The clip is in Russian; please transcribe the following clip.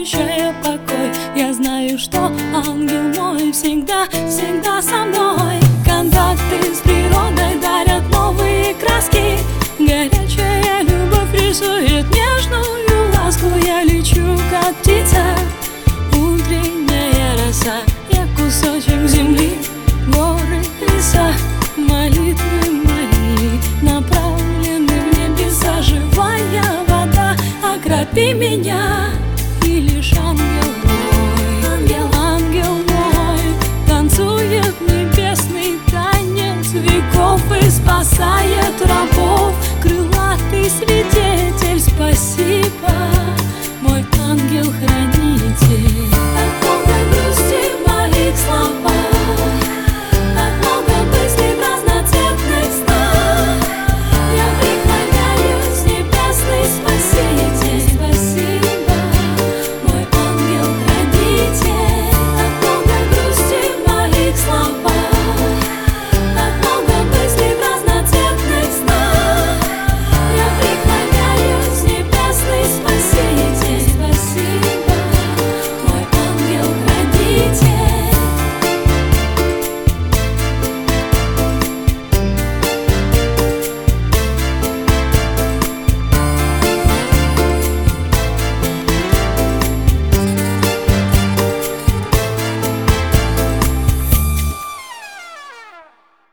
дарящая покой. Я знаю, что ангел мой всегда, всегда со мной. Контакты с природой дарят новые краски. Горячая любовь рисует нежную ласку. Я лечу, как птица, утренняя роса. Я кусочек земли, горы, леса. Молитвы мои направлены в небеса. Живая вода, окропи меня. И лишь ангел мой, ангел мой, танцует небесный танец веков и спасает рабов. Крылатый свидетель, спасибо, мой ангел-хранитель.